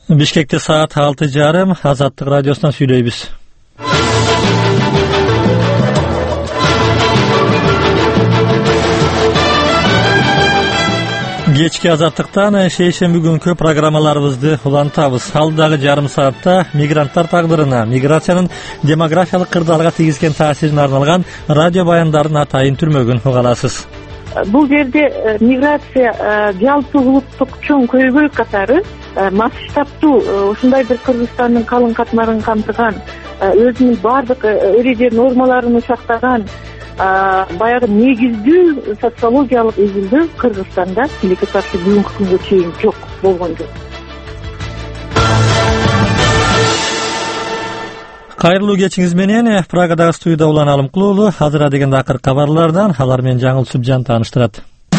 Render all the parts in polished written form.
Бишкекте саат 6:30. Азаттык радиосунан сүйлөйбүз. Кечки Азаттыктан шейшемби күнкү программаларыбызды улантабыз. Алдагы жарым саатта мигранттар тагдырына, миграциянын демографиялык кырдаалга тийгизген таасирине арналган радио баяндардын атайын түрмөгүн уга аласыз. Бул жерде миграция жалпы улуттук чоң көйгөй катары масштабтуу ушундай бир Кыргызстандын калың катмарын камтыган, өзүнүн баардык эреже нормаларын сактаган баягы негиздүү социологиялык изилдөө Кыргызстанда тилекке каршы бүгүнкү күнгө чейин жок, болгон жок. Кайрылуу кечиңиз менен Прагадагы студияда Улан Алымкул уулу азыр дегенде акыркы кабарлардан алар менен Жаңыл Сүбжан тааныштырат.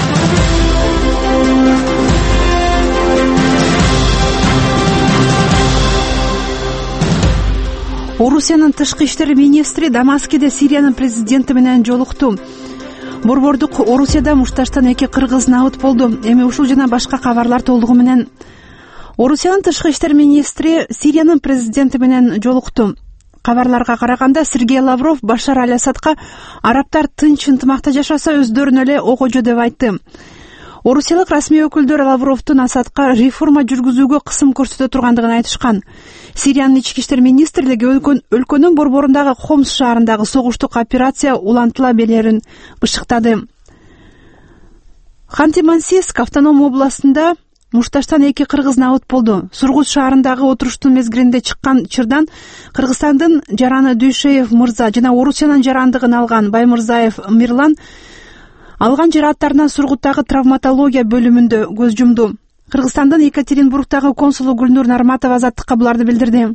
Орусиянын тышкы иштер министри Дамаскеде Сириянын президенти менен жолукту. Борбордук Орусияда мушташтан 2 кыргыз набыт болду. Эми ушул жана башка кабарлар толугу менен. Орусиянын тышкы иштер министри Сириянын президенти менен жолукту. Кабарларга караганда Сергей Лавров Башар Аль-Асадка арабтар тынч ынтымакта жашаса өздөрүнө эле окожо деп айтты. Орусиялык расмий өкүлдөр Лавровдун Асадка реформа жүргүзүүгө кысым көрсөтө тургандыгын айтышкан. Сириянын ички иштер министрлиги өлкөнүн борборундагы Хомс шаарындагы согуштук операция улантыла берерин ышыктады. Ханты-Мансийск автоном областында мушташтан 2 кыргыз набыт болду. Сургут шаарындагы отуруштун мезгилинде чыккан чырдан Кыргызстандын жараны Дүйшеев мырза жана Орусиянын жарандыгын алган Баймырзаев Мирлан алган жарааттарынан Сургуттагы травматология бөлүмүндө көз жумду. Кыргызстандын Екатеринбургдагы консулу Гүлнур Нарматова Азаттыкка буларды билдирди.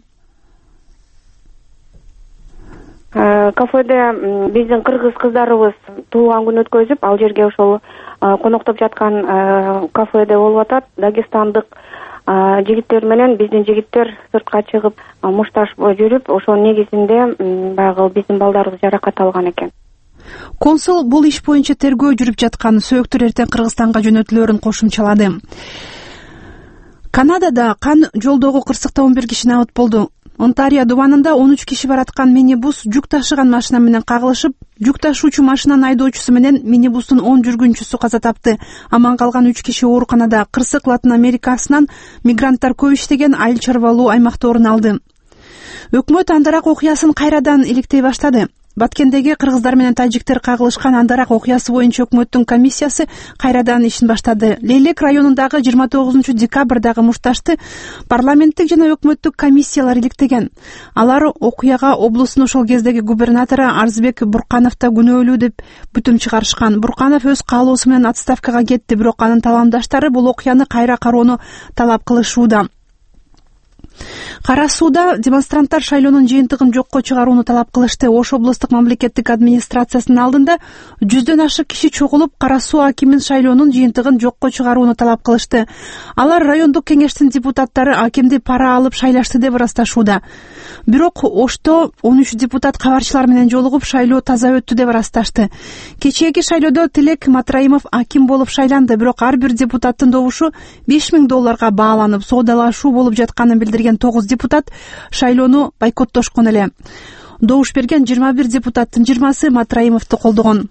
Кафеде биздин кыргыз кыздарыбыз туулган күн өткөзүп, ал жерге ошол коноктоп жаткан кафеде болуп атат. Дагестандык жигиттер менен биздин жигиттер сыртка чыгып мушташ жүрүп, ошонун негизинде баягы биздин балдарыбыз жаракат алган экен. Консул бул иш боюнча тергөө жүрүп жаткан, сөөктөр эртең Кыргызстанга жөнөтүлөрүн кошумчалады. Канадада кан жолдогу кырсыкта 11 киши набыт болду. Онтарио дубанында 13 киши бараткан минибус жүк ташыган машина менен кагылышып, жүк ташуучу машинанын айдоочусу менен минибустун 10 жүргүнчүсү каза тапты. Аман калган 3 киши ооруканада. Кырсык Латын Америкасынан мигранттар көп иштеген айыл чарбалуу аймакта орун алды. Өкмөт Андарак окуясын кайрадан иликтей баштады. Баткендеги кыргыздар менен тажиктер кагылышкан Андарак окуясы боюнча өкмөттүн комиссиясы кайрадан ишин баштады. Лейлек районундагы 29 декабрдагы мушташты парламенттик жана өкмөттүк комиссиялар иликтеген. Алар окуяга облустун ошол кездеги губернатору Арзбек Буркановду күнөөлүү деп бүтүм чыгарышкан. Бурканов өз каалоосу менен отставкага кетти, бирок анын талаамдаштары бул окуяны кайра кароону талап кылышууда. Кара сууда демонстранттар шайлоонун жыйынтыгын жокко чыгарууну талап кылышты. Ош облустук мамлекеттик администрациясынын алдында 100дөн ашык киши чогулуп, Кара суу акимин шайлоонун жыйынтыгын жокко чыгарууну талап кылышты. Алар райондук кеңештин депутаттары акимди пара алып шайлашты деп ырасташууда. Бирок Ошто 13 депутат кабарчылар менен жолугуп, шайлоо таза өттү деп ырасташты. Кечээги шайлоодо Тилек Матраимов аким болуп шайланды, бирок ар бир депутаттын добушу $5000 бааланып, соодалашуу болуп жатканын билдирген 9 депутат шайлоону бойкоттошкон эле. Добуш берген 21 депутаттын 20сы Матраимовду колдогон.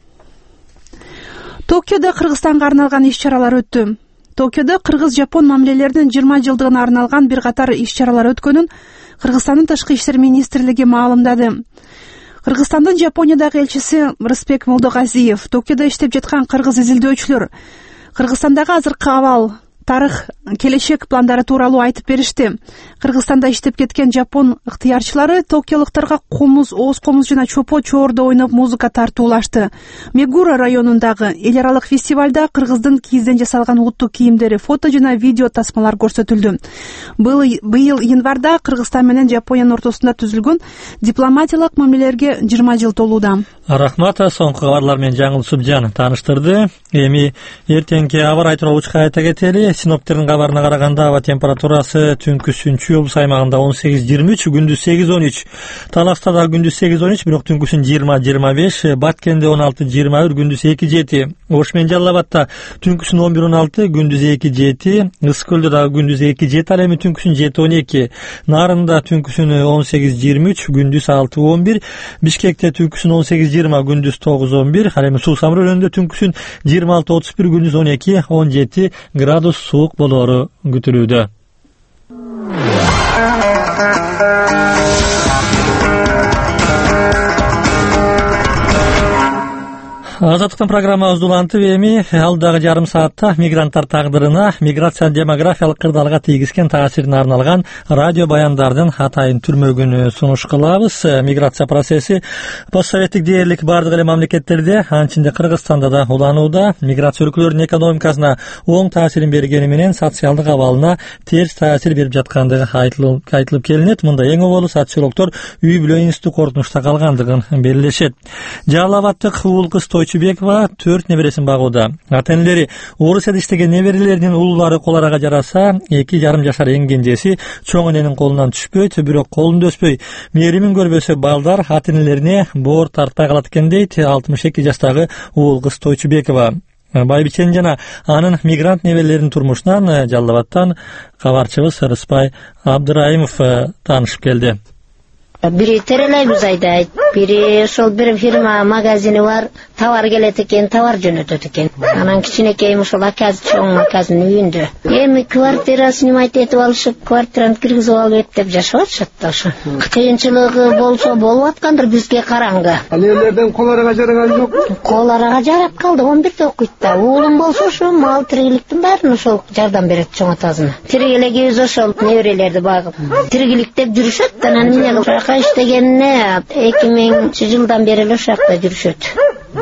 Токиодо Кыргызстанга арналган иш-чаралар өттү. Токиодо кыргыз-жапон мамилелеринин 20 жылдыгына арналган бир катар иш-чаралар өткөнүн Кыргызстандын тышкы иштер министрлиги маалымдады. Кыргызстандын Жапониядагы элчиси Рыспек Молдогазиев Токиодо иштеп жаткан кыргыз изилдөөчүлөр Кыргызстандагы азыркы абал, тарых, келечек пландары тууралуу айтып беришти. Кыргызстанда иштеп кеткен жапон ыктыярчылары токиолуктарга ооз комуз жана чопо чоордо ойноп музыка тартуулашты. Мегура районундагы эл аралык фестивалда кыргыздын кийизден жасалган улуттук кийимдери, фото жана видео тасмалар көрсөтүлдү. Быйыл январда Кыргызстан менен Жапониянын ортосунда түзүлгөн дипломатиялык мамилелерге 20 жыл толууда. Рахмат, соңку кабарлар менен Жаңыл Субжан тааныштырды. Эми эртеңки аба ырайы тууралуу айта кетели. Синоптиктердин кабарына караганда аба температурасы түнкү Сүнчү облус аймагында 18-23, күндүз 8-13. Таластада күндүз 8-13, бирок түнкүсүн 20-25, Баткенде 16-21, күндүз 2-7. Ош менен Жалал Абадта түнкүсүн 11-16, күндүз 2-7. Ысык көлдө дагы күндүз 2-7, ал эми түнкүсүн 7-12. Нарында түнкүсүн 18-23, күндүз 6-11. Бишкекте түнкүсүн 18-20, күндүз 9-11. Ал эми Суу Самыр өлкөсүндө түнкүсүн 26-31, күндүз 12-17 градус суук болоору күтүлүүдө. Азаттыктын программабызды улантып, эми алдагы жарым саатта мигранттар тагдырына, миграция демографиялык кырдаалга тийгизген таасирине арналган радио баяндардын атайын түрмөгүн сунуш кылабыз. Миграция процесси постсоветтик дээрлик бардык эле мамлекеттерде, анын ичинде Кыргызстанда да уланууда. Миграция өлкөлөрдүн экономикасына оң таасирин бергени менен социалдык абалына терс таасир берип жаткандыгы айтылып келинет. Мында эң оболу социологдор үй бүлө институту коркунучта калгандыгын белгилешет. Жалал Абадтык уул кыз Тойчубекова 4 небересин багууда. Ата-энелери Орусияда иштеген неберелеринин уулары кол арага жараса, 2,5 жашар эң кенжеси чоң эненин колунан түшпөйт, бирок колунда өспөй мээримин көрбөсө балдар ата-энелерине боор тартпай калат экен дейт 62 жаштагы уул кыз Тойчубекова. Байбиченин жана анын мигрант неберелеринин турмушунан Жалал Абадтан кабарчыбыз Рыспай Абдырайымов таанышып келди. Бири терелейбиз айдайт, бири ошол бир фирма магазини бар, товар келет экен, товар жөнөтөт экен. Анан кичинекей ошол акасы чоң акасынын үйүндө. Эми квартира снимать этип алышып, квартираны киргизип алып деп жашап атышат да ошо. Кыйынчылыгы болсо болуп аткандыр бизге караңгы. Алелерден кол арага жараган жок? Кол арага жарап калды, 11-де окуйт да. Уулум болсо ошо мал тиригиликтин баарын ошол жардам берет чоң атасына. Тиригилегибиз ошол неберелерди багып. Тиригиликтеп жүрүшөт да, анан эмне иштегенине 2000-жылдан бери эле ошакта жүрүшөт.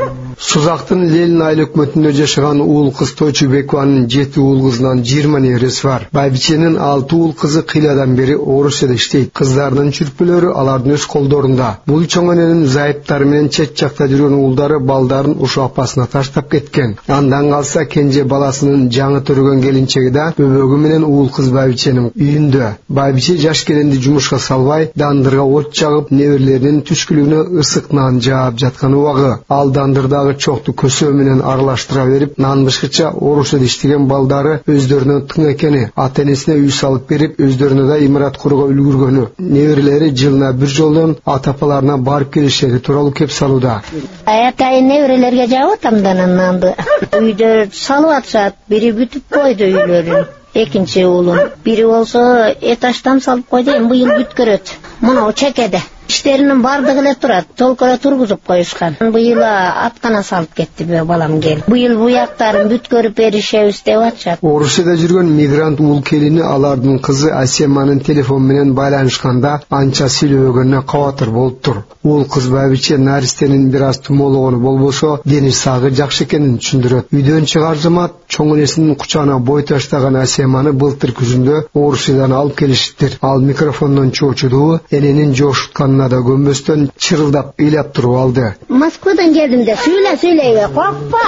Сузактын Ленин айыл өкмөтүндө жашаган уул кыз Тойчубекованын 7 уул кызынан 20 небереси бар. Байбиченин 6 уул кызы кыйладан бери Орусияда иштейт. Кыздардын чүрпүлөрү алардын өз колдорунда. Бул чоң эненин зайыптары менен чет жакта жүргөн уулдары балдарын ушул апасына таштап кеткен. Андан калса кенже баласынын жаңы төрөгөн келинчеги да бөбөгү менен уул кыз Байбиченин үйүндө. Байбиче жаш келинди жумушка салбай, дандырга от жагып, неберелеринин түшкүлүгүнө ысык нан жаап жаткан убагы. Ал дандырдагы чокту көсөө менен аралаштыра берип, нан бышкыча Орусияда иштеген балдары өздөрүнө тың экени, ата-энесине үй салып берип, өздөрүнө да имарат курууга үлгүргөнү. Неберелери жылына бир жолдон ата-апаларына барып келишеги тууралуу кеп салууда. Атайын неберелерге жаап атам да нанды. Үйдө салып атышат, бири бүтүп койду үйлөрүн. Экинчи уулум, бири болсо этаждан салып койду, эми быйыл бүткөрөт. Мына чекеде. Иштеринин бардыгы эле турат, толкора тургузуп коюшкан. Быйыл аткана салып кетти балам келип. Быйыл буяктарын бүткөрүп беришебиз деп атышат. Орусияда жүргөн мигрант уул келини алардын кызы Асеманын телефон менен байланышканда анча сүйлөбөгөнүнө кабатыр болуптур. Уул кыз Байбиче наристенин бир аз тумоологону болбосо, дени сагы жакшы экенин түшүндүрөт. Үйдөн чыгар замат чоң энесинин кучагына бой таштаган Асеманы былтыр күзүндө Орусиядан алып келишиптир. Ал микрофондон чоочуду, эненин жошуткан да көмбөстөн чырылдап ыйлап туруп алды. Москвадан келдим де, сүйлөйбө, коркпа.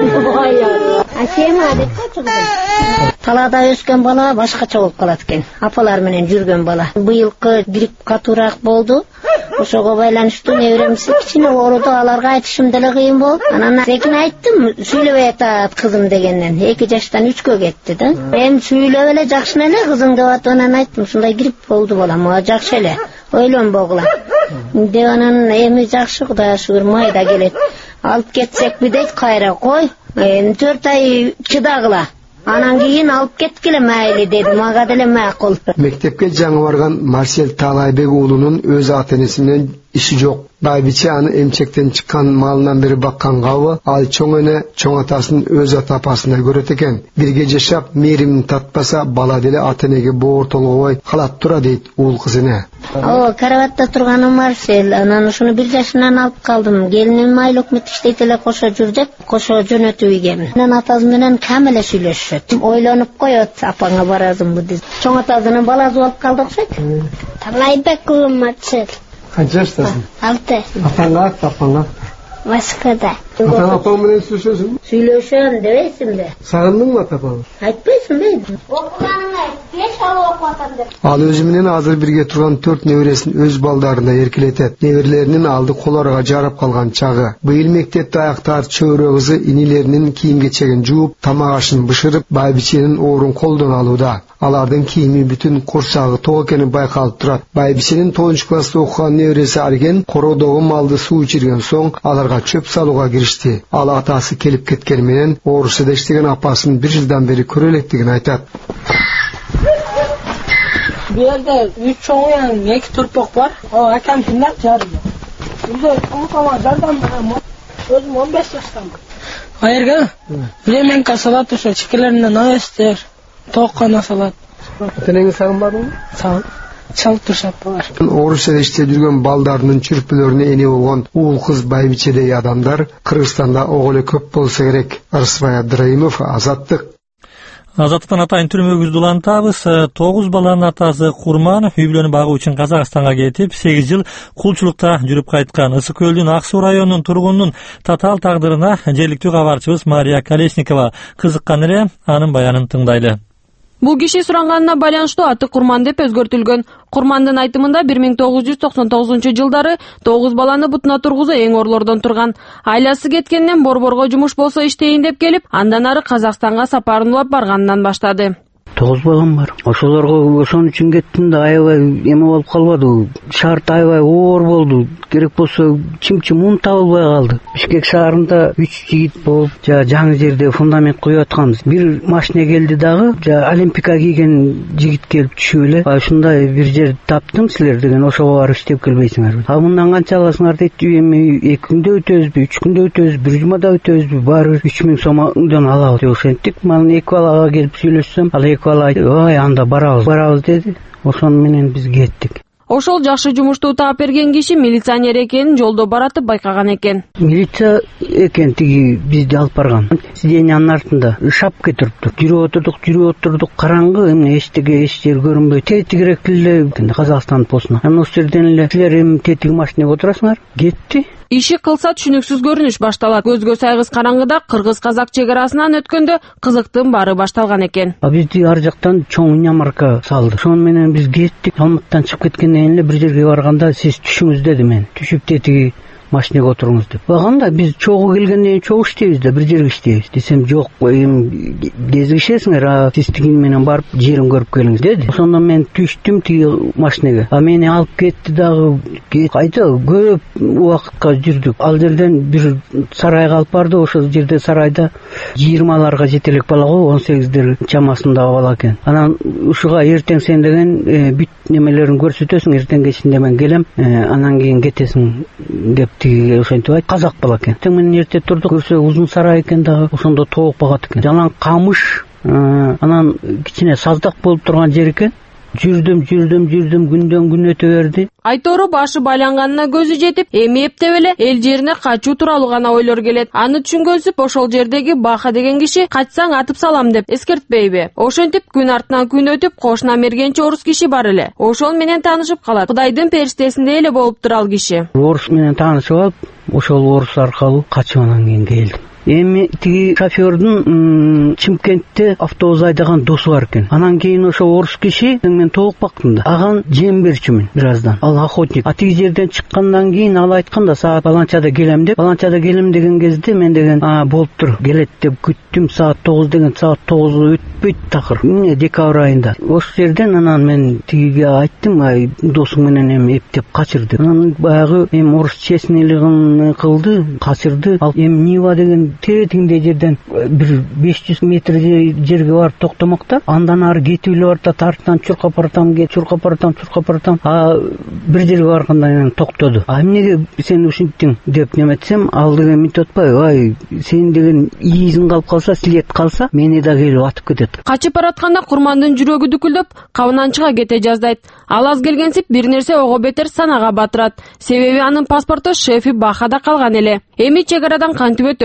Асема деп чыгды. Талаада өскөн бала башкача болуп калат экен. Апалар менен жүргөн бала. Быйылкы грипп катуураак болду. Ошого байланыштуу неберемси кичине ооруду, аларга айтышым деле кыйын болуп. Анан секин айттым, сүйлөбөй атат кызым дегенден. 2 жаштан 3кө кетти да. Эми сүйлөп эле жакшы эле кызың деп атып, анан айттым, ушундай грипп болду балам, жакшы эле. Ойлонбогула. Деп анан эми жакшы, Кудайга шүгүр, майда келет. Алып кетсекпи дейт, кайра кой. 4 ай чыдагыла. Анан кийин алып кеткиле майли деди, мага деле макул. Мектепке жаңы барган Марсель Талайбек уулунун өз ата-энеси менен иши жок. Байбиче аны эмчектен чыккан малынан бери бакканга, ал чоң эне чоң атасын өз ата-апасына көрөт экен. Бирге жашап, мээримин татпаса, бала деле ата-энеге боор толгобой калат тура дейт уул кызына. Карабатта турганым Марсель, анан ушуну 1 жашынан алып калдым. Келиним айыл өкмөт иштейт эле, кошо жүр деп, кошо жөнөтүп ийгем. Анан атасы менен кам эле сүйлөшөт. Ойлонуп коет, апаңа барасыңбы деп. Чоң атасынын баласы болуп калды окшойт. Талайбек уулум Марсель. Канча жаштасың? 6. Апаңа, апаңа. Москвада. Ата апаң менен сүйлөшөсүңбү? Сүйлөшөм дебейсиңби? Сагындыңбы ата апаңды? Айтпайсыңбы? Окуганыңа 5 ай окуп атам деп. Ал өзү менен азыр бирге турган 4 небересин өз балдарына эркелетет. Неберелеринин алды колорга жарап калган чагы. Быйыл мектепти аяктар чөбөрө кызы инилеринин кийим-кечегин жууп, тамак ашын бышырып, байбиченин орун колдон алууда. Алардын кийими бүтүн курчагы ток экени байкалып турат. Байбиченин 9 класста окуган небереси Арген кородогу малды суу ичирген соң аларга чөп салууга киришти. Ал атасы келип кеткени менен Орусияда иштеген апасын 1 жылдан бери көрө электигин айтат. Bu yerde 3 çoğuyan 2 turpok var. O akam pinler çağırıyor. Burada unutamalardan özüm 15 yaşındayım. Hayır gel. Bilemen kasalat düşer. Çikelerinden ne ister? Toğukana salat. Tenenge sağın var mı? Sağ ol. Çalıp durşap var. Орусияда иштеп жүргөн балдарынын чүрпүлөрүнө эне болгон уул кыз байбичедей адамдар Кыргызстанда ого эле көп болсо керек. Арсбай Абдраимов, Азаттык. Азаттыктан атайын түрмөгүздү улантабыз. 9 баланын атасы Курманов үй бүлөнү багуу үчүн Казакстанга кетип, 8 жыл кулчулукта жүрүп кайткан. Ысык көлдүн Ак Суу районунун тургунунун татаал тагдырына жергиликтүү кабарчыбыз Мария Колесникова кызыккан эле, анын баянын тыңдайлы. Бул киши суранганына байланыштуу аты Курман деп өзгөртүлгөн. Курмандын айтымында 1999 жылдары 9 баланы бутуна тургузуу эң орлордон турган. Айласы кеткенден борборго жумуш болсо иштейин деп келип, андан ары Казакстанга сапарын улап барганынан баштады. 9 балам бар. Ошолорго ошон үчүн кеттим да аябай эме болуп калбады. Шарт аябай оор болду. Керек болсо чим-чим ун табылбай калды. Бишкек шаарында 3 жигит болуп, жаңы жерде фундамент куюп атканбыз. Бир машина келди дагы, Олимпика кийген жигит келип түшүп эле. Ушундай бир жер таптым силер деген, ошого барып иштеп келбейсиңерби? А мындан канча аласыңар дейт. Эми 2 күндө өтөбүзбү, 3 күндө өтөбүзбү, 1 жумада өтөбүзбү? Баары 3000 сомдон алабыз. Ошентип, мен 2 балага келип сүйлөшсөм, ал 2 бала айтты, "Ой, анда барабыз" деди. Ошон менен биз кеттик. Ошол жакшы жумушту таап берген киши милиционер экенин жолдо баратып байкаган экен. Милиция экен тиги бизди алып барган. Сиденьянын артында шапка туруптур. Жүрүп отурдук, караңгы, эмне эч жер көрүнбөйт. Тетигирек эле Казакстан постуна. Анан ошол жерден эле силер эми тетиги машинага отурасыңар. Кетти. Иши кылса түшүнүксүз көрүнүш башталат. Көзгө сайгыз караңгыда кыргыз-казак чек арасынан өткөндө кызыктын баары башталган экен. Бизди ар жактан чоң иномарка салды. Ошон менен биз кеттик. Алматтан чыгып кеткенден кийин эле бир жерге барганда сиз түшүңүз деди мен. Түшүп тетиги машинага отуруңуз деп. Баганда биз чогуу келгенден чогуу иштейбиз да, бир жерге иштейбиз. Десем, жок, эми кезигишесиңер, сиз тиги менен барып жерин көрүп келиңиз деди. Ошондон мен түштүм тиги машинага. Мени алып кетти дагы. Кайда көп убакытка жүрдүк. Ал жерден бир сарайга алып барды. Ошол жерде сарайда 20ларга жетелек бала го, 18дер чамасындагы бала экен. Анан ушуга эртең сен деген бүт немелерин көрсөтөсүң, эртең кечинде мен келем, анан кийин кетесиң деп тиги ошентип айт. Казак бала экен. Тең менен эрте турдук, көрсө узун сарай экен дагы. Ошондо тоок багат экен. Жалаң камыш, анан кичине саздак болуп турган жер экен. Жүрдүм, күндөн күн өтө берди. Айтору башы байланганына көзү жетип, эми эптеп эле эл жерине качуу тууралуу гана ойлор келет. Аны түшүнгөнсүп, ошол жердеги Баха деген киши качсаң атып салам деп эскертпейби? Ошентип күн артынан күн өтүп, кошуна мергенчи орус киши бар эле. Ошол менен таанышып калат. Кудайдын периштесиндей эле болуп тур ал киши. Орус менен таанышып алып, ошол орус аркылуу качып анан кийин келдим. Эми тиги шофёрдун Чымкентте автобус айдаган досу бар экен. Анан кийин ошо орус киши мен тоок бактым да. Аган жем берчүмүн бираздан. Ал охотник. Тиги жерден чыккандан кийин ал айтканда саат баланчада келем деп. Баланчада келем деген кезде мен деген болуптур, келет деп күттүм. Саат 9 деген саат 9 өтпөйт такыр. Эмне декабрь айында. Ошол жерден анан мен тигиге айттым, досуң менен эми эптеп качырды. Анан баягы эми орус честнийлигин кылды, качырды. Ал эми Нива деген теретиңдей жерден бир 500 метр жерге барып токтомокта. Андан ары кетип эле барат, тартынан чуркап баратам, бир жерге барганда токтоду. Эмнеге сен ушинттиң деп неметсем, ал деген мынтип атпайбы, сен деген изиң калып калса, след калса, мени да келип атып кетет. Качып баратканда Курмандын жүрөгү дүкүлдөп, кабынан чыга кете жаздайт. Ал аз келгенсип бир нерсе ого бетер санага батырат. Себеби анын паспорту шефи Бахада калган эле. Эми чек арадан кантип өтөм?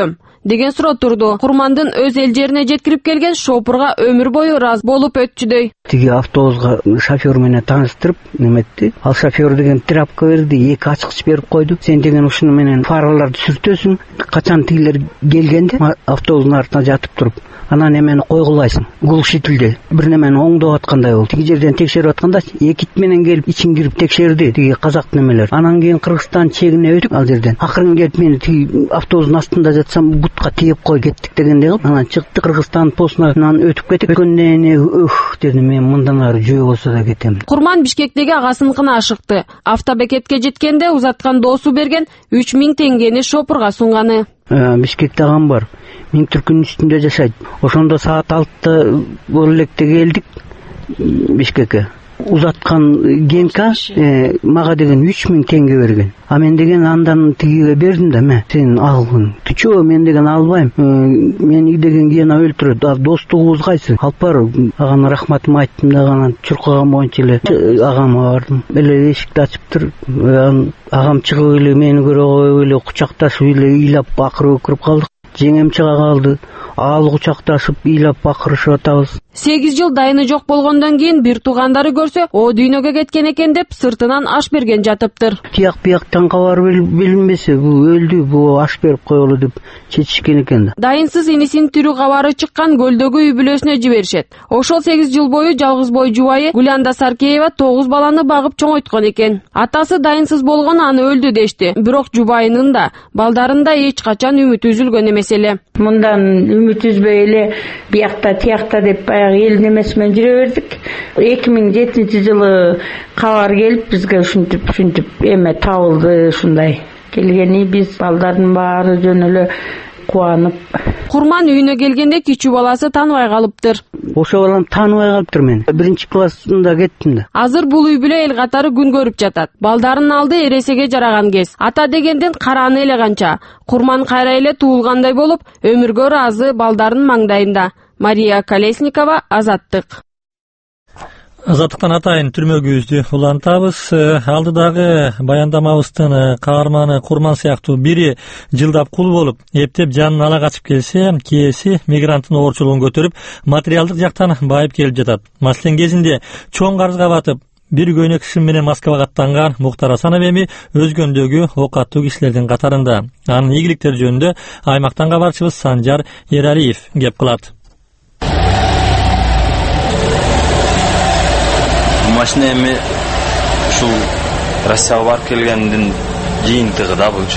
деген суроо турду. Курмандын өз эл жерине жеткирип келген шопурга өмүр бою ыраазы болуп өтчүдөй. Тиги автобуска шофер менен тааныштырып неметти. Ал шофер деген трапка берди, 2 ачкыч берип койду. Сен деген ушуну менен фараларды сүртөсүң, качан тигилер келгенде автобустун артына жатып туруп, анан эмени койгулайсың. Глушительде бир немени оңдоп аткандай болду. Тиги жерден текшерип атканда экит менен келип ичин кирип текшерди тиги казак немелер. Анан кийин Кыргызстан чегине өтүп ал жерден. Акырын келип мени тиги автобустун астында жатсам бутка тийип кой кеттик дегендей кылып, анан чыкты Кыргызстан постунан өтүп кетип. Өткөндөн дедим, мен мындан ары жөө болсо да кетем. Курман Бишкектеги агасыныкына ашыкты. Автобекетке жеткенде узаткан доосу берген 3000 теңгени шопурга сунганы. Бишкекте агам бар. Миң түркүнүн үстүндө жашайт. Ошондо саат 6-та бул электе келдик Бишкекке. Узаткан Генка мага деген 3000 теңге берген. А мен деген андан тигиге бердим да, сен алгын. Түчө, мен деген албайм. Мени деген Гена өлтүрөт. Достугубуз кайсы? Алып бар. Агам рахматымды айттым да, анан чуркаган боюнча эле агама бардым. Эле эшикти ачыптыр. Агам чыгып эле мени көрө коюп эле кучакташып эле ыйлап бакырып өкүрүп калдык. Жеңем чыга калды. Ал кучакташып ыйлап бакырышып атабыз. 8 жыл дайыны жок болгондон кийин бир туугандары көрсө, о дүйнөгө кеткен экен деп сыртынан аш берген жатыптыр. Тияк бияктан кабар билинбесе, бул өлдү, бул аш берип коелу деп чечишкен экен. Дайынсыз инисинин тирүү кабары чыккан көлдөгү үй бүлөсүнө жиберишет. Ошол 8 жыл бою жалгыз бой жубайы Гулянда Саркеева 9 баланы багып чоңойткон экен. Атасы дайынсыз болгон аны өлдү дешти. Бирок жубайынын да, балдарын да эч качан үмүтү үзүлгөн эмес эле. Мындан үмүт үзбөй эле биякта тиякта деп эл немесимен жүрө бердик. 2007-жылы кабар келип бизге ушинтип эме табылды, ушундай келгени биз балдардын баары жөн эле кубанып. Курман үйүнө келгенде кичүү баласы тааныбай калыптыр. Ошо балам тааныбай калыптыр мени. 1-классында кеттим да. Азыр бул үй бүлө эл катары күн көрүп жатат. Балдарын алды эресеге жараган кез. Ата дегенден карааны эле канча. Курман кайра эле туулгандай болуп, өмүргө ыраазы балдарын маңдайында. Мария Колесникова, Азаттык. Азаттыктан атайын түрмөгүбүздү улантабыз. Алдыдагы баяндамабыздын каарманы Курман сыяктуу бири жылдап кул болуп, эптеп жанын ала качып келсе, кээси мигранттын оорчулугун көтөрүп, материалдык жактан байып келип жатат. Маселен кезинде чоң карызга батып, бир көйнөк кишим менен Москвага аттанган Муктар Асанов эми өзгөндөгү ок аттуу кишилердин катарында. Анын ийгиликтери жөнүндө аймактан кабарчыбыз Санжар Эралиев кеп кылат. Машина эми ушул Россияга барып келгендин жыйынтыгы да булчу.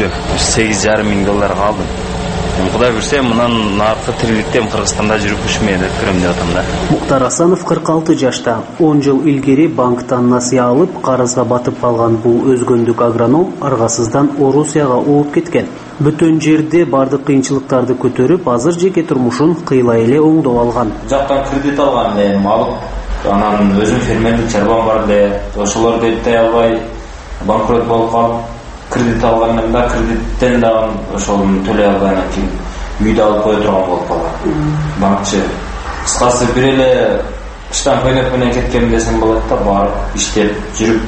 $8,500 калдым. Кудай билсе, мындан наркы тириликтем Кыргызстанда жүрүп ушу мээде көрөм деп атам да. Муктар Асанов 46 жашта. 10 жыл илгери банктан насыя алып, карызга батып калган бул өзгөндүк агроном аргасыздан Орусияга ооп кеткен. Бүтөн жерде бардык кыйынчылыктарды көтөрүп, азыр жеке турмушун кыйлай эле оңдоп алган. Жактан кредит алган эми алып, анан өзүм фермерлик чарбам бар эле. Ошолорду эптей албай банкрот болуп калып, кредит алгандым да, кредиттен дагы ошону төлөй албай анан кийин үйдө алып кое турган болуп калган. Банкчы. Кыскасы бир эле ыштан көйнөк менен кеткем десем болот да, барып иштеп жүрүп,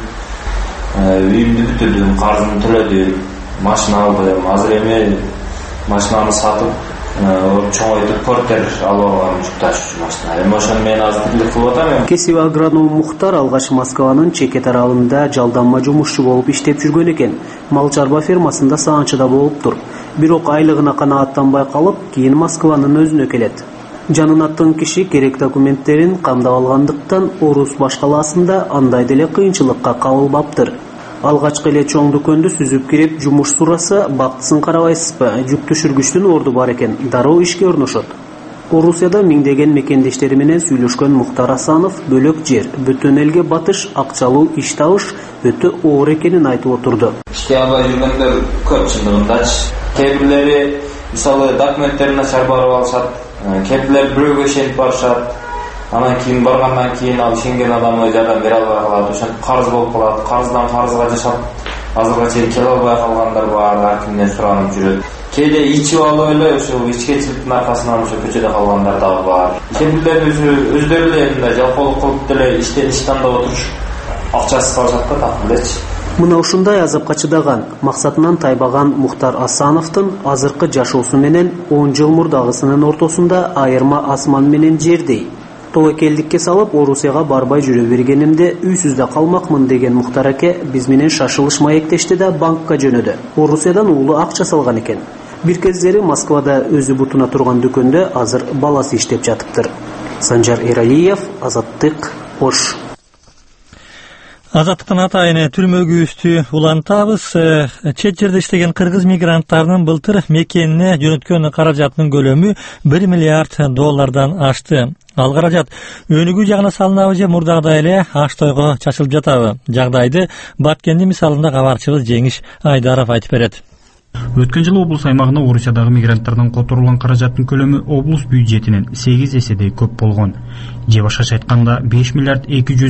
үйүмдү бүтүрдүм, карызымды төлөдүм, машина алдым. Азыр эми машинаны сатып, чоңойтуп портер алып алган жүк ташуучу машина. Эми ошону мен азыр тилик кылып атам. Кесип агроном Муктар алгач Москванын чекет аралында жалданма жумушчу болуп иштеп жүргөн экен. Мал чарба фермасында саанчыда болуптур. Бирок айлыгына канааттанбай калып, кийин Москванын өзүнө келет. Жанын аттын киши керек документтерин камдап алгандыктан Орус баш калаасында андай деле кыйынчылыкка кабылбаптыр. Алгачкы эле чоң дүкөндү сүзүп кирип жумуш сураса, бактысын карабайсызбы, жүк түшүргүчтүн орду бар экен, дароо ишке орношот. Орусияда миңдеген мекендештери менен сүйлөшкөн Муктар Асанов бөлөк жер, бүтүн элге батыш, акчалуу иш табыш өтө оор экенин айтып отурду. Ишке албай жүргөндөр көп чындыгындачы. Кээ бирлери мисалы документтерин начар барып алышат, кээ бирлери бирөөгө ишенип барышат. Анан кийин баргандан кийин ал ишенген адамы жардам бере албай калат, ошентип карыз болуп калат. Карыздан карызга жашап, азырга чейин келе албай калгандар бар, ар кимден суранып жүрөт. Кээде ичип алып эле ошо ичкечиликтин аркасынан ошо көчөдө калгандар дагы бар. Кээ бирлери өздөрү эле мындай жалпоолук кылып деле иштен иш тандап отуруш, акчасыз калышат да так элечи. Мына ушундай азапка чыдаган, максатынан тайбаган Мухтар Асановдун азыркы жашоосу менен 10 жыл мурдагысынын ортосунда айырма асман менен жердей. Тобокелдикке салып, Орусияга барбай жүрө бергенимде үйсүздө калмакмын деген Мухтар аке биз менен шашылыш маектешти да банкка жөнөдү. Орусиядан уулу акча салган экен. Бир кездери Москвада өзү бутуна турган дүкөндө азыр баласы иштеп жатыптыр. Санжар Эралиев, Азаттык, Ош. Азаттыктын атайыны түрмөгүбүздү улантабыз. Чет жерде иштеген кыргыз мигранттарынын былтыр мекенине жөнөткөн каражатынын көлөмү $1 миллиард ашты. Ал каражат өнүгүү жагына салынабы же мурдагыдай эле аш тойго чачылып жатабы? Жагдайды Баткенди мисалында кабарчыбыз Жеңиш Айдаров айтып берет. Өткөн жылы облус аймагына Орусиядагы мигранттардан которулган каражаттын көлөмү облус бюджетинен 8 эседей көп болгон. Же башкача айтканда 5 миллиард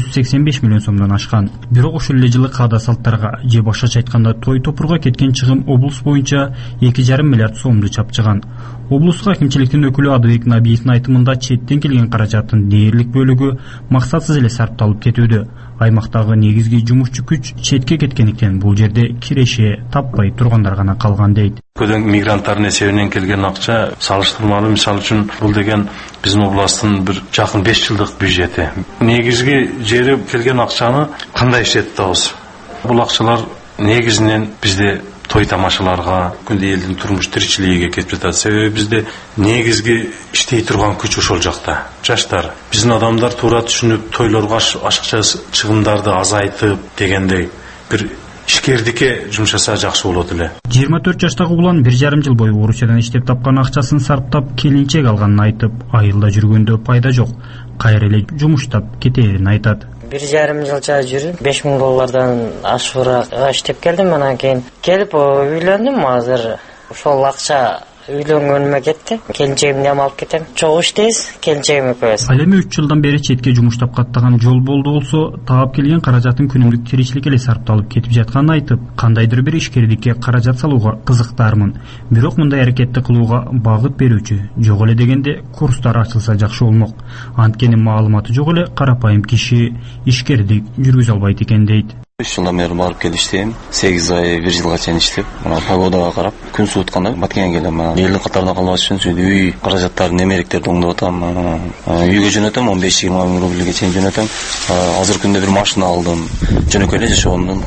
285 миллион сомдон ашкан. Бирок ошол эле жылы каада салттарга же башкача айтканда той топурга кеткен чыгым облус боюнча 2,5 миллиард сомду чапчыган. Облустук акимчиликтин өкүлү Адыбек Набиевдин айтымында четтен келген каражаттын дээрлик бөлүгү максатсыз эле сарпталып кетүүдө. Аймактагы негизги жумушчу күч четке кеткендиктен бул жерде киреше таппай тургандар гана калган дейт. Көдөң мигранттардын эсебинен келген акча салыштырмалуу, мисалы үчүн бул деген биздин областтын бир жакын 5 жылдык бюджети. Негизги жери келген акчаны кандай иштетебиз? Бул акчалар негизинен бизде той тамашаларга, күндө элдин турмуш тиричилигиге кетип жатат. Себеби бизде негизги иштей турган күч ошол жакта. Жаштар, биздин адамдар туура түшүнүп, тойлорго ашыкча чыгымдарды азайтып дегендей бир ишкердикке жумшаса жакшы болот эле. 24 жаштагы улан 1,5 жыл бою Орусиядан иштеп тапкан акчасын сарптап келинчек алганын айтып, айылда жүргөндө пайда жок. Кайра эле жумуштап кетээрин айтат. 1,5 жылча жүрүп, $5,000 ашуураак иштеп келдим. Анан кийин келип үйлөндүм. Азыр ошол акча үйлөнгөнүмө кетти. Келинчегимди алып кетем. Чогуу иштейбиз, келинчегим экөөбүз. Ал эми 3 жылдан бери четке жумуштап каттаган жол болду болсо, таап келген каражатын күнүмдүк тиричилик эле сарпталып кетип жатканын айтып, кандайдыр бир ишкердикке каражат салууга кызыктармын. Бирок мындай аракетти кылууга багыт берүүчү жок эле дегенде курстар ачылса жакшы болмок. Анткени маалыматы жок эле карапайым киши ишкердик жүргүзө албайт экен дейт. 3 жылдан бeri барып келип иштейм. 8 ай 1 жылга чейин иштеп, мына погодага карап, күн суытканда Баткенге келем. Элдин катарында калбаш үчүн сөйдүп үй каражаттарын, эмеректерди оңдоп атам. Үйгө жөнөтөм, 15-20 миң рубльге чейин жөнөтөм. Азыр күндө бир машина алдым. Жөнөкөй эле жашоомдун.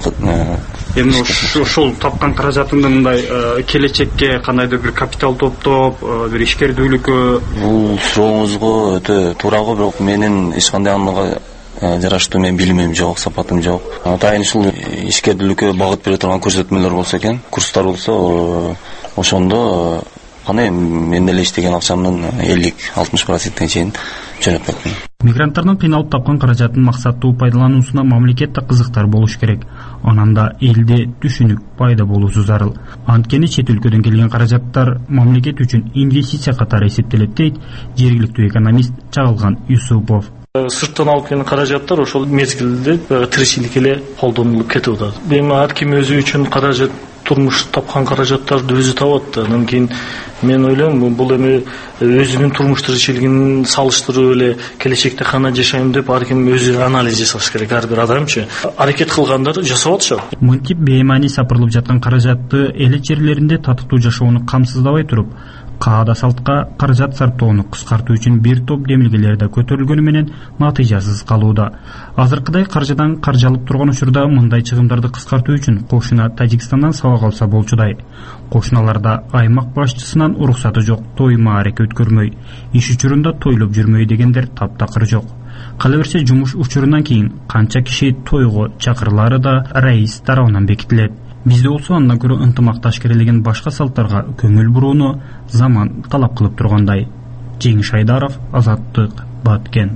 Эми ошол тапкан каражатыңды мындай келечекке кандайдыр бир капитал топтоп, бир ишкердүүлүккө бул сурооңузго өтө туура, бирок менин эч кандай андыга жараштуу мен билимим жок, сапатым жок. Атайын ушул ишкердүүлүккө багыт бере турган көрсөтмөлөр болсо экен, курстар болсо, ошондо кандай мен деле иштеген акчамдын 50-60%-ine чейин жөнөтмөкмүн. Мигранттардын кыйналып тапкан каражатын максаттуу пайдалануусуна мамлекет да кызыктар болуш керек. Анан да элде түшүнүк пайда болуусу зарыл. Анткени чет өлкөдөн келген каражаттар мамлекет үчүн инвестиция катары эсептелет дейт жергиликтүү экономист Чагылган Юсупов. Сырттан алып келген каражаттар ошол мезгилде тиричиликке эле колдонулуп кетип атат. Эми ар ким өзү үчүн каражат, турмуш тапкан каражаттарды өзү табат. Анан кийин мен ойлойм, бул эми өзүнүн турмуш тиричилигин салыштырып эле келечекте кандай жашайм деп ар ким өзү анализ жасаш керек. Ар бир адамчы аракет кылгандар жасап атышат. Мынтип беймани сапырылып жаткан каражатты элет жерлеринде татыктуу жашоону камсыздабай туруп, каада салтка каражат сарптоону кыскартуу үчүн бир топ демилгелер да көтөрүлгөнү менен натыйжасыз калууда. Азыркыдай каржыдан каржалып турган учурда мындай чыгымдарды кыскартуу үчүн кошуна Тажикстандан сабак алса болчудай. Кошуналарда аймак башчысынан уруксаты жок, той маарек өткөрмөй, иш учурунда тойлоп жүрмөй дегендер таптакыр жок. Кала берсе жумуш учурунан кийин канча киши тойго чакырылары да раис тарабынан бекитилет. Бизде болсо андан көрө ынтымакташ керелеген башка салттарга көңүл бурууну заман талап кылып тургандай. Жеңиш Айдаров, Азаттык, Баткен.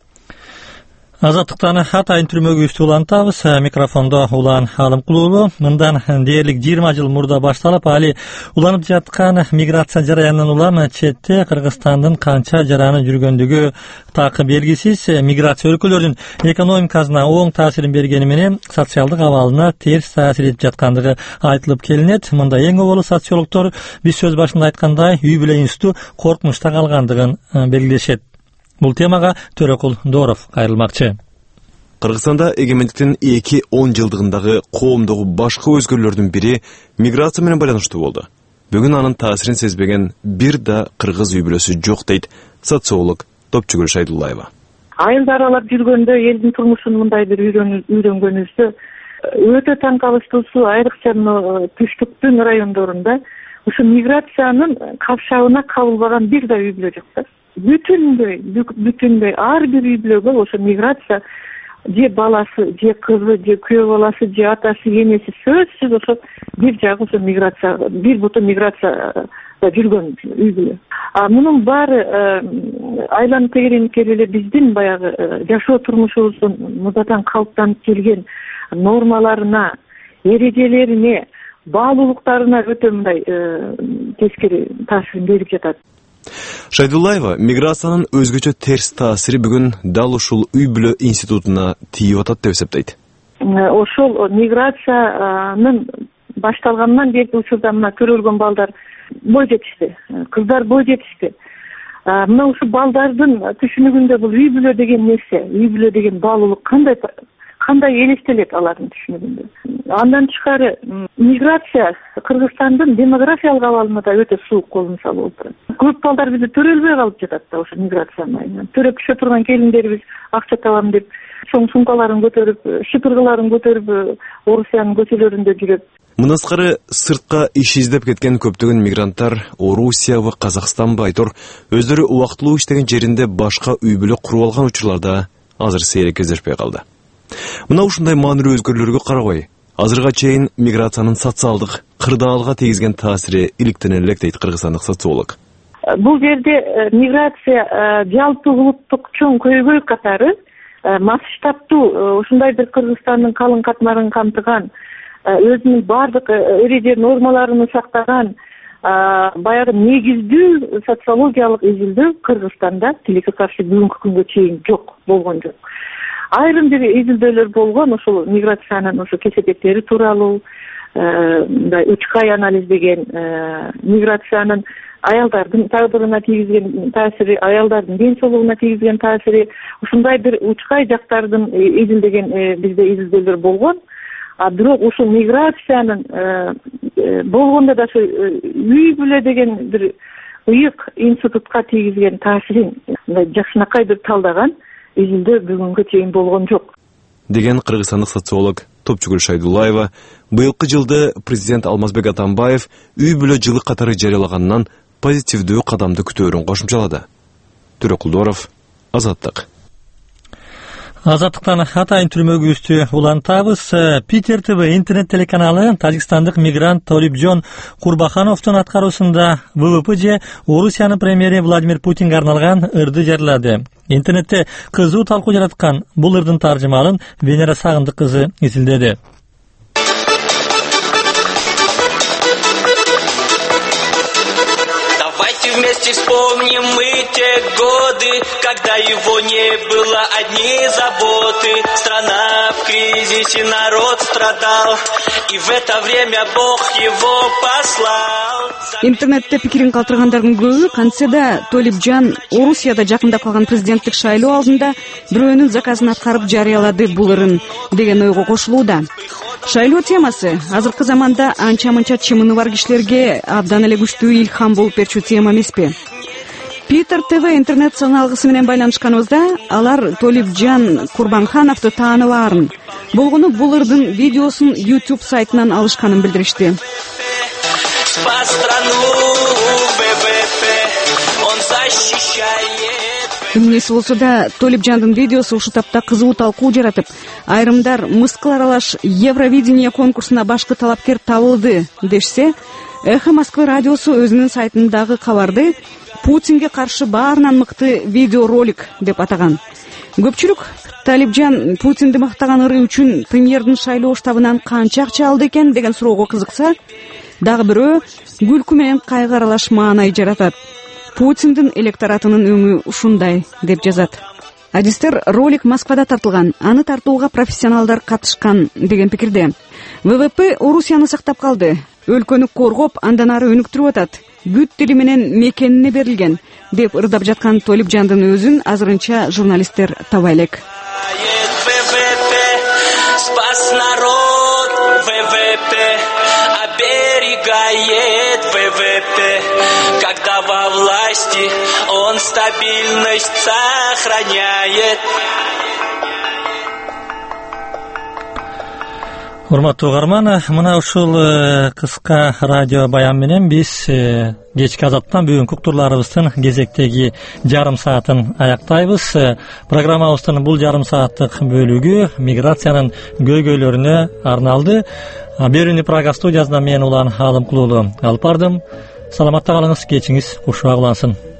Азаттыктан атайын түрмөгүбүздү улантабыз. Микрофондо Улан Алымкулуулу. Мындан дээрлик 20 жыл мурда башталып, али уланып жаткан миграция жараянынан улам четте Кыргызстандын канча жараны жүргөндүгү такы белгисиз. Миграция өлкөлөрдүн экономикасына оң таасирин бергени менен социалдык абалына терс таасир этип жаткандыгы айтылып келинет. Мында эң оболу социологдор биз сөз башында айткандай үй бүлө институту коркунучта калгандыгын белгилешет. Бул темага Төрөкул Доров кайрылмакчы. Кыргызстанда эгемендиктин 2-10 жылдыгындагы коомдогу башкы өзгөрүүлөрдүн бири миграция менен байланыштуу болду. Бүгүн анын таасирин сезбеген бир да кыргыз үй бүлөсү жок дейт социолог Топчугүл Шайдуллаева. Айылды аралап жүргөндө элдин турмушун мындай бир үйрөнгөнүбүздө өтө таң калыштуусу, айрыкча түштүктүн райондорунда ушу миграциянын капшабына кабылбаган бир да үй бүлө жок да. Бүтүндөй ар бир үй бүлөгө ошо миграция же баласы, же кызы, же күйөө баласы, же атасы, энеси сөзсүз ошо бир жагы ошо миграция, бир буту миграцияда жүргөн үй бүлө. Мунун баары айланып тегеренип эле биздин баягы жашоо турмушубуздун мурдадан калыптанып келген нормаларына, эрежелерине, баалуулуктарына өтө мындай тескери таасирин берип жатат. Шайдуллаева миграциянын өзгөчө терс таасири бүгүн дал ушул үй бүлө институтуна тийип атат деп эсептейт. Ошол миграциянын башталгандан берки учурда мына төрөлгөн балдар бой жетишти, кыздар бой жетишти. Мына ушул балдардын түшүнүгүндө бул үй бүлө деген нерсе, үй бүлө деген баалуулук кандай элестелет алардын түшүнүгүндө. Андан тышкары миграция Кыргызстандын демографиялык абалына да өтө суук кол мисал болуп турат. Көп балдар бизде төрөлбөй калып жатат да ошо миграцияны. Төрөп түшө турган келиндерибиз акча табам деп чоң сумкаларын көтөрүп, шыпыргыларын көтөрүп Орусиянын көчөлөрүндө жүрөт. Мунаскары сыртка иш издеп кеткен көптөгөн мигранттар Орусиябы, Казакстанбы айтор өздөрү убактылуу иштеген жеринде башка үй бүлө куруп алган учурларда азыр сейрек кездешпей калды. Мына ушундай маанилүү өзгөрүүлөргө карабай, азырга чейин миграциянын социалдык кырдаалга тийгизген таасири иликтене элек дейт кыргызстандык социолог. Бул жерде миграция жалпы улуттук чоң көйгөй катары масштабтуу ушундай бир Кыргызстандын калың катмарын камтыган, өзүнүн бардык эреже нормаларын сактаган баягы негиздүү социологиялык изилдөө Кыргызстанда тилекке каршы бүгүнкү күнгө чейин болгон жок. Айрым бир изилдөөлөр болгон ошол миграциянын ошо кесепеттери тууралуу, мындай учкай анализдеген миграциянын аялдардын тагдырына тийгизген таасири, аялдардын ден соолугуна тийгизген таасири, ушундай бир учкай жактардын изилдеген бизде изилдөөлөр болгон. Бирок ушул миграциянын болгондо да ошо үй бүлө деген бир ыйык институтка тийгизген таасирин жакшынакай бир талдаган изилдөө бүгүнгө чейин болгон жок. Деген кыргызстандык социолог Топчугүл Шайдуллаева быйылкы жылды президент Алмазбек Атамбаев үй бүлө жылы катары жарыялаганынан позитивдүү кадамды күтөөрүн кошумчалады. Төрөкулдоров, Азаттык. Азаттыктан атайын түрмөгүбүздү улантабыз. Питер ТВ интернет телеканалы тажикстандык мигрант Толипжон Курбахановдун аткаруусунда ВВП же Орусиянын премьери Владимир Путинге арналган ырды жарыялады. Интернетте кызуу талкуу жараткан бул ырдын таржымалын Венера Сагындык кызы изилдеди. Вместе вспомним мы те годы, когда его не было, одни заботы. Страна в кризисе, народ страдал, и в это время Бог его послал. Интернетте пикирин калтыргандардын көбү кантсе Толипжан Орусияда жакында калган президенттик шайлоо алдында бирөөнүн заказын аткарып жарыялады бул ырын деген ойго кошулууда. Шайлоо темасы азыркы заманда анча-мынча чымыны бар кишилерге абдан эле күчтүү илхам болуп берчү тема эмеспи? Питер ТВ интернет саналгысы менен байланышканыбызда алар Толипжан Курбанхановду тааныбаарын, болгону бул ырдын видеосун YouTube сайтынан алышканын билдиришти. Эмнеси болсо да Толипжандын видеосу ушул тапта кызуу талкуу жаратып, айрымдар мыскыл аралаш Евровидение конкурсуна башкы талапкер табылды дешсе, Эхо Москвы радиосу өзүнүн сайтындагы кабарды Путинге каршы баарынан мыкты видеоролик деп атаган. Көпчүлүк Толипжан Путинди мактаган ыры үчүн премьердин шайлоо штабынан канча акча алды экен деген суроого кызыкса, дагы бирөө күлкү менен кайгы аралаш маанай жаратат. Путиндин электоратынын өңү ушундай деп жазат. Адистер ролик Москвада тартылган, аны тартууга профессионалдар катышкан деген пикирде. ВВП Орусияны сактап калды, өлкөнү коргоп, андан ары өнүктүрүп атат, бүт тили менен мекенине берилген деп ырдап жаткан Толипжандын өзүн азырынча журналисттер таба элек. спас народ. ВВП оберегает ВВП, когда во власти он стабильность сохраняет. Урматтуу угарман, мына ушул кыска радио баян менен биз кечки азаттан бүгүнкү уктурларыбыздын кезектеги жарым саатын аяктайбыз. Программабыздын бул жарым сааттык бөлүгү миграциянын көйгөйлөрүнө арналды. Берүүнү Прага студиясынан мен Улан Алымкулуулу алып бардым. Саламатта калыңыз, кечиңиз кушуак улансын.